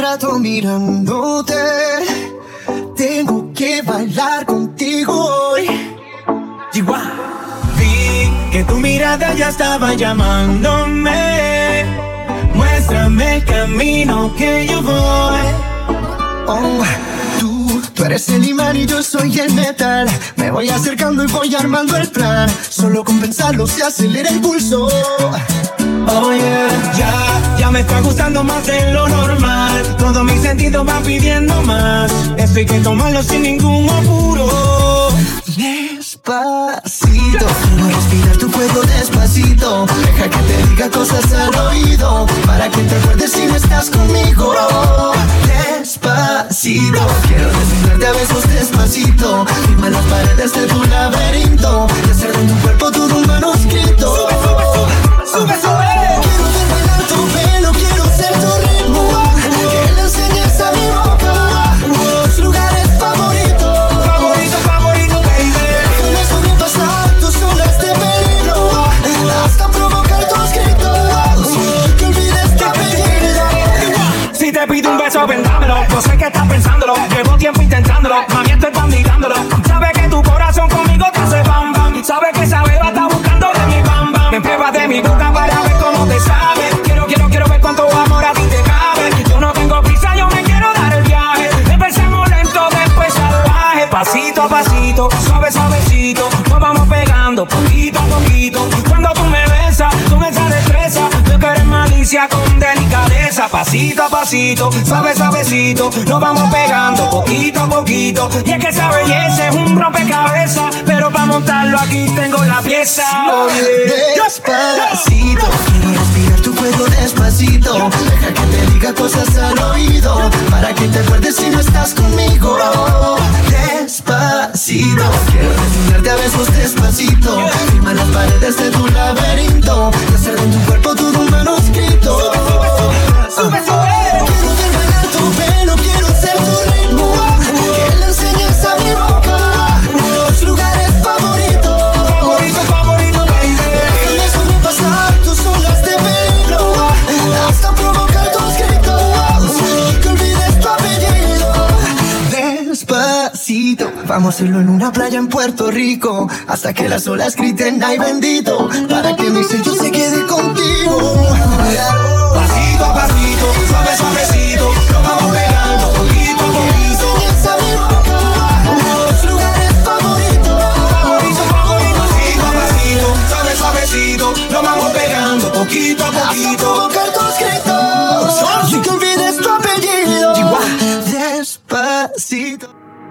rato mirándote. Tengo que bailar contigo hoy. Vi que tu mirada ya estaba llamándome. Muéstrame el camino que yo voy. Oh, tú eres el imán y yo soy el metal. Me voy acercando y voy armando el plan. Solo con pensarlo se acelera el pulso. Oh yeah, ya me está gustando más de lo normal. Todos mis sentidos van pidiendo más. Esto hay que tomarlo sin ningún apuro. Despacito, quiero respirar tu cuerpo despacito. Deja que te diga cosas al oído, para que te acuerdes si no estás conmigo. Despacito, quiero desnudarte a besos despacito. Firma las paredes de tu laberinto y hacer de tu cuerpo todo un manuscrito. Sube, sube. Quiero ver bailar tu pelo, quiero ser tu ritmo. Que le enseñes a mi boca tus lugares favoritos. Favorito, baby. Déjame sobrepasar tus olas de peligro, hasta provocar tus gritos, que olvides tu apellido. Si te pido un beso, ven dámelo. Yo sé que estás pensándolo, llevo tiempo intentándolo. Mami, estoy bandigándolo. Sabes que tu corazón conmigo te hace bam bam. Sabes que esa beba está buscando de mi bam bam. Me pruebas de mi boca para ver cómo te sabe. Quiero ver cuánto amor a ti te cabe. Yo no tengo prisa, yo me quiero dar el viaje. Empecemos lento, después salvaje. Pasito a pasito, suavecito. Nos vamos pegando poquito a poquito. Cuando tú me besas con esa destreza, veo que eres malicia con delicadeza. Pasito a pasito, suavecito. Nos vamos pegando poquito a poquito. Y es que esa belleza es un rompecabezas, pero para montarlo aquí tengo la pieza. Oh, yeah. Despacito, quiero respirar tu cuerpo despacito. Deja que te diga cosas al oído, para que te acuerdes si no estás conmigo. Despacito, quiero desnudarte a besos despacito. Firma las paredes de tu laberinto y hacer de tu cuerpo todo un manuscrito. Sube. Quiero ver bailar tu pelo, quiero ser tu ritmo. Que le enseñes a mi boca tus lugares favoritos. Favorito, baby. Déjame sobrepasar tus olas de peligro, hasta provocar tus gritos, que olvides tu apellido. Despacito, vamos a hacerlo en una playa en Puerto Rico, hasta que las olas griten ay bendito, para que mi sello se quede contigo. Pasito a pasito, suavecito, nos vamos pegando poquito a poquito. Enseñas a mi boca tus lugares favoritos. Pasito a pasito, suavecito, nos vamos pegando poquito a Hasta poquito. provocar tus gritos y que olvides tu apellido. Despacito.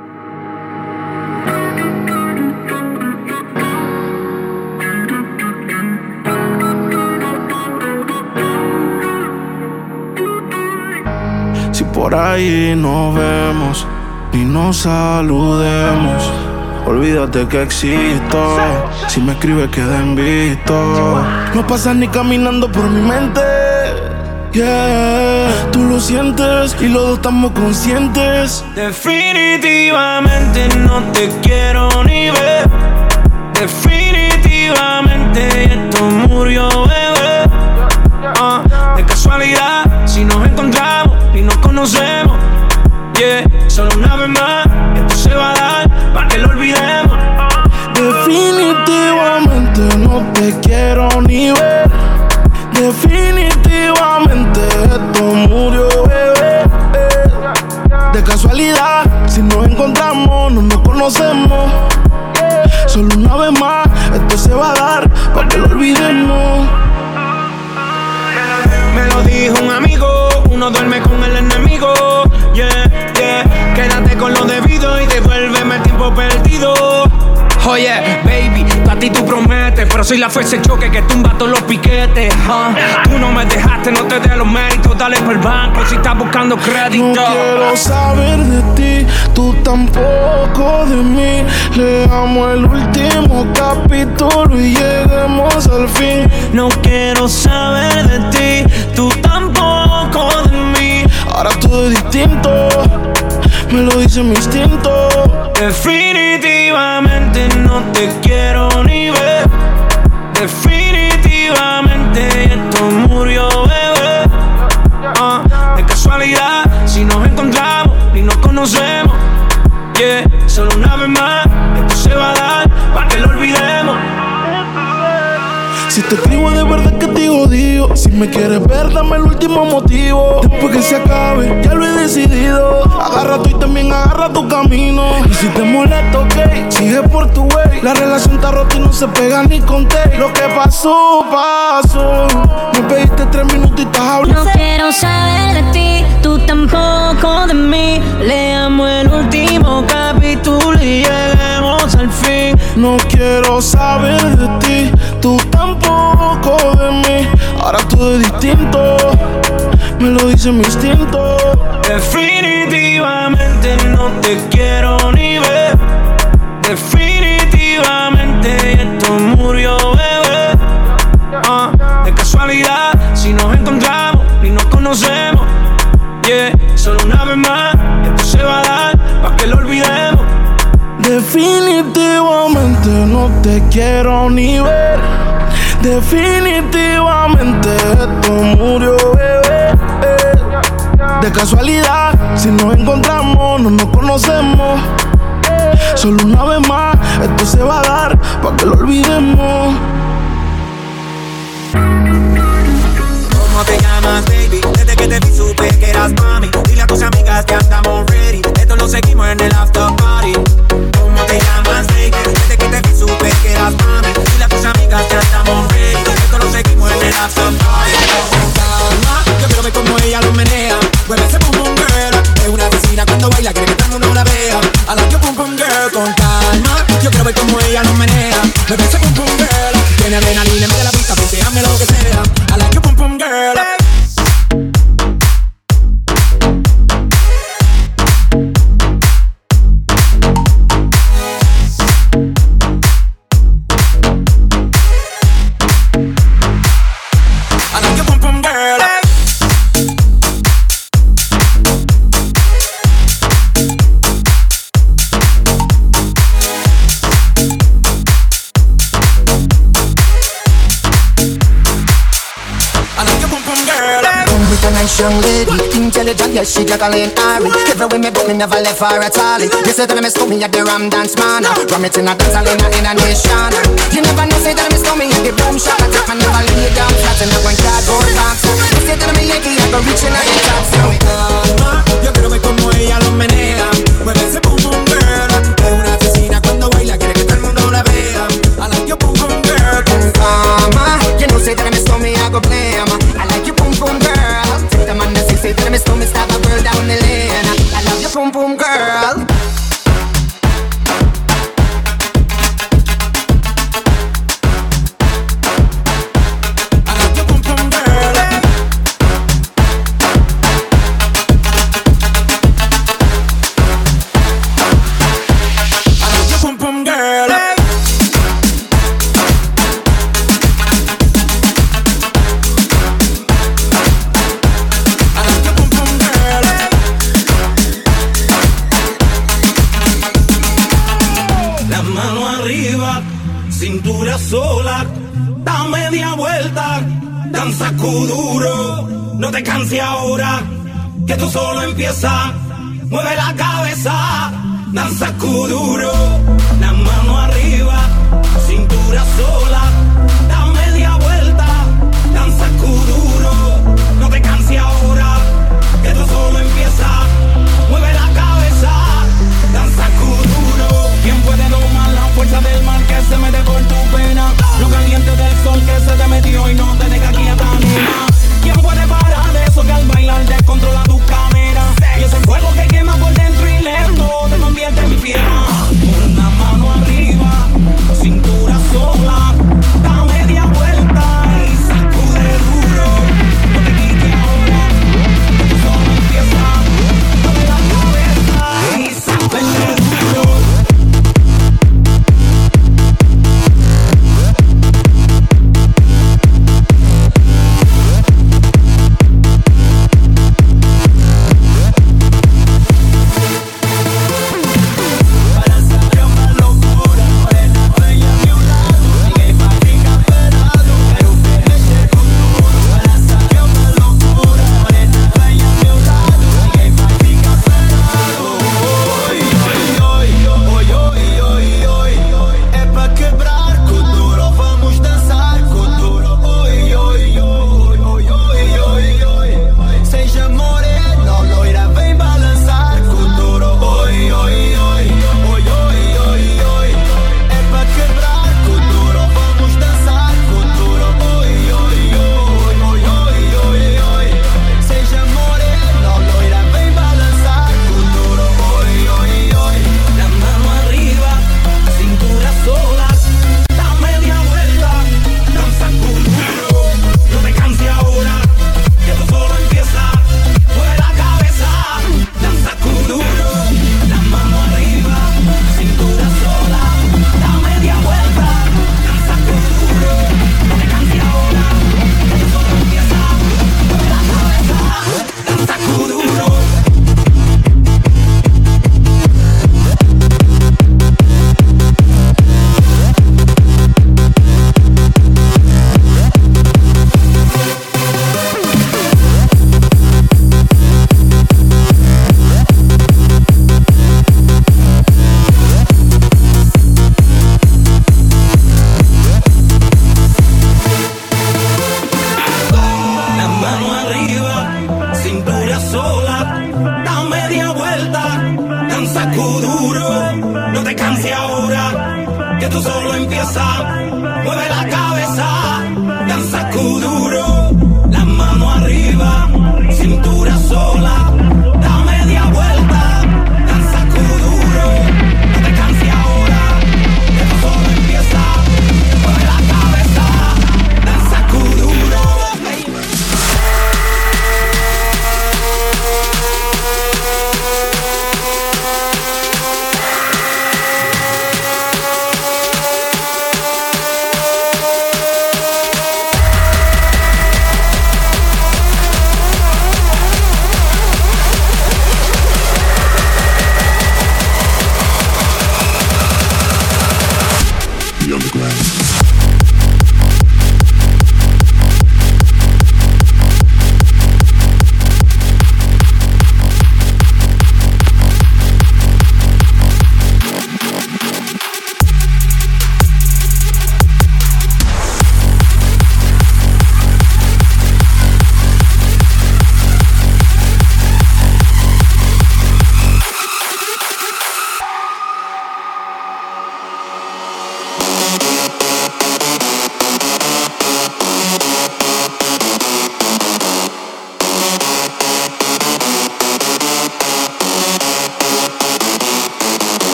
Si por ahí nos vemos y nos saludemos, olvídate que existo. Si me escribes queda en visto. No pasas ni caminando por mi mente. Yeah, tú lo sientes y los dos estamos conscientes. Definitivamente no te quiero ni ver. Definitivamente esto murió, bebé. De casualidad, si nos encontramos y nos conocemos, yeah, solo una vez más, esto se va a dar para que lo olvidemos. Definitivamente no te quiero ni ver. Definitivamente esto murió, bebé. De casualidad, si nos encontramos, no nos conocemos. Solo una vez más, esto se va a dar para que lo olvidemos. Me lo dijo un amigo, uno duerme con el enemigo. Yeah, quédate con lo debido y devuélveme el tiempo perdido. Oye, baby, a ti tú prometes, pero soy la fuerza de choque que tumba todos los piquetes. Tú no me dejaste, no te dé los méritos, dale por el banco si estás buscando crédito. No quiero saber de ti, tú tampoco de mí. Leamos el último capítulo y lleguemos al fin. No quiero saber de ti, tú tampoco de mí. Ahora todo es distinto, me lo dice mi instinto. Definitivamente no te quiero ni ver. Definitivamente esto murió, bebé. De casualidad, Yeah, solo una vez más, esto se va a dar, pa' que lo olvidemos. Si te escribo de verdad que te odio. Si me quieres ver, dame el último motivo. Después que se acabe, ya lo he decidido. Agarra tú y también agarra tu camino. Y si te molesta, ok, sigue por tu way. La relación está rota y no se pega ni con té. Lo que pasó, pasó. Me pediste 3 minutos y estás hablando. No quiero saber de ti, tú tampoco de mí. Leamos el último capítulo y lleguemos al fin. No quiero saber de ti, tú tampoco de mí. Ahora todo es distinto, me lo dice mi instinto. Definitivamente no te quiero ni ver. Definitivamente esto murió, bebé. De casualidad, si nos encontramos y nos conocemos. Yeah, solo una vez más, esto se va a dar, pa' que lo olvidemos. Definitivamente no te quiero ni ver. Definitivamente esto murió, bebé. De casualidad, si nos encontramos, no nos conocemos. Solo una vez más, esto se va a dar, pa' que lo olvidemos. ¿Cómo te llamas, baby? Desde que te vi supe que eras mami. Dile a tus amigas que andamos ready. Esto lo seguimos en el after party. ¿Cómo te llamas, baby? Desde que te vi supe que eras mami. Dile a tus amigas que andamos ready. Esto lo seguimos en el after party. Calma, yo quiero ver cómo ella lo menea. Mueve ese pum pum girl. Es una asesina cuando baila, quiere que todo el mundo la vea. I like your pum pum girl. Con calma, yo quiero ver cómo ella lo menea. Mueve ese pum pum girl. Tiene adrenalina, mira la pista, penséame lo que sea. I like your pum pum girl. Young lady, intelligent, yes, she juggling Ari. Every way me book, me never left her at all. You say that I miss me at the Ram Dance Man. Ram it in a dance, in a nation. You never know, say that I miss me at the boom shop. I take my never lay down flat and I went cardboard box. You say that I'm a Yankee, I go reaching out the top. So calma, yo quiero ver como ella lo menea. Mueve ese boom boom girl. Es una asesina cuando baila, quiere que todo el mundo la vea. I like your boom boom girl. Calma, you know, say that I miss me, I go blame. I like your boom boom girl. Say that I miss me, stop a girl down the lane. I love your pum pum girl. I love your pum pum girl. I love your pum pum girl. Cintura sola, da media vuelta, danza duro, no te canses ahora, que tú solo empieza, mueve la cabeza, danza duro, la mano arriba, cintura sola, da media vuelta, danza duro, no te canses ahora, que tú solo empieza, mueve la cabeza, danza duro, ¿quién puede domar la fuerza del mar que se mete por tu pena? Lo caliente del sol que se te metió y no te deja quieta ni más. ¿Quién puede parar de eso que al bailar descontrola tu cadera? Y ese fuego que quema por dentro y lento te convierte en piedra. Con la mano arriba, cintura sola,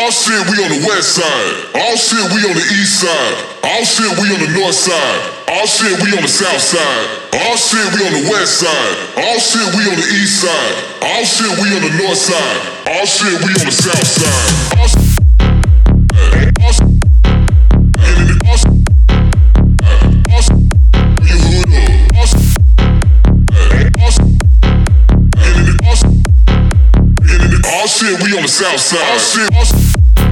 All shit, we on the west side. All shit, we on the east side. All shit, we on the north side. All shit, we on the south side. All shit, we on the west side. All shit, we on the east side. All shit, we on the north side. All shit, we on the south side. All shit, all shit, all shit, all shit, you hood up. All shit, all shit, all shit, we on the south side. All shit, all shit.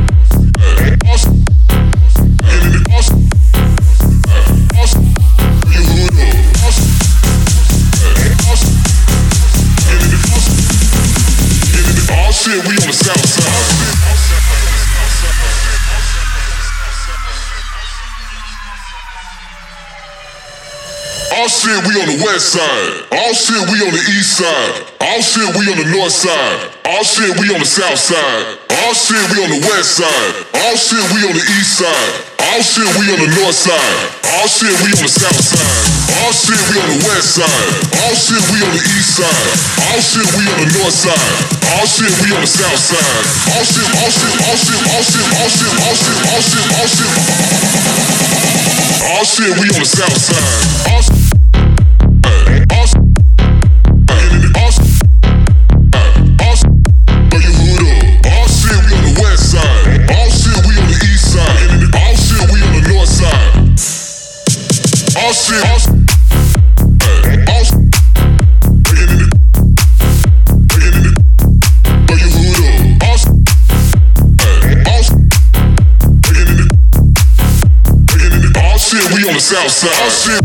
Shit, we on the south side. All shit, we on the west side. All shit, we on the east side. All shit, we on the north side. All shit, we on the south side. All shit, we on the west side. All shit, we on the east side. All shit, we on the north side. All shit, we on the south side. All shit, we on the west side. All shit, we on the east side. All shit, we on the north side. All shit, we on the south side. All shit, all shit, all shit, all shit, all shit, all shit, all shit, all shit. All shit, we on the south side. All shit, all shit, all shit, all shit, you hood up. All shit, we on the west side. All shit, we on the east side. All shit, we on the north side. All shit, all shit, all shit, you hood up. All shit, all shit, all shit, we on the south side. All shit.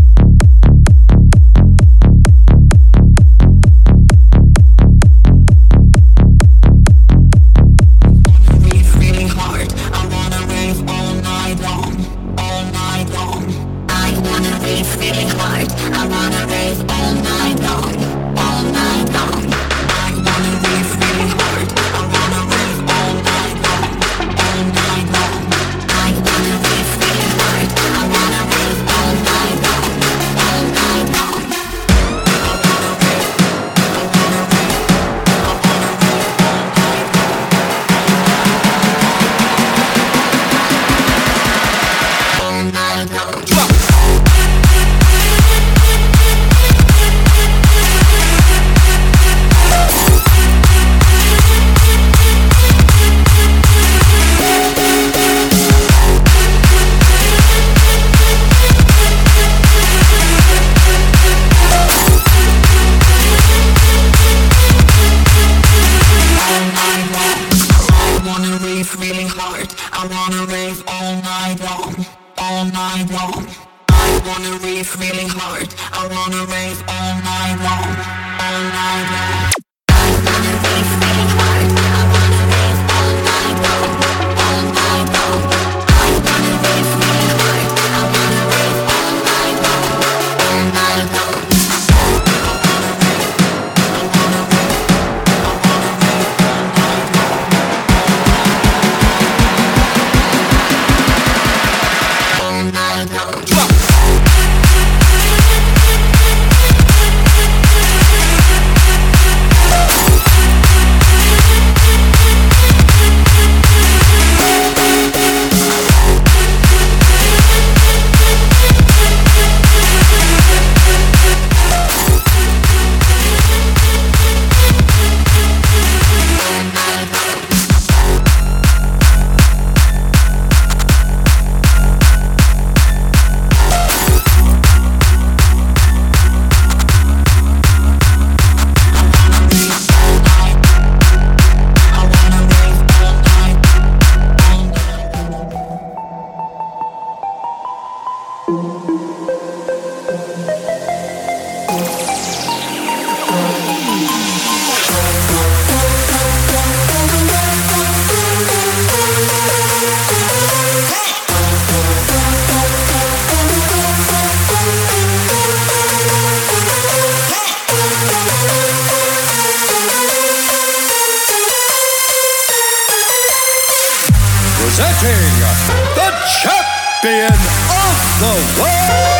Presenting the champion of the world,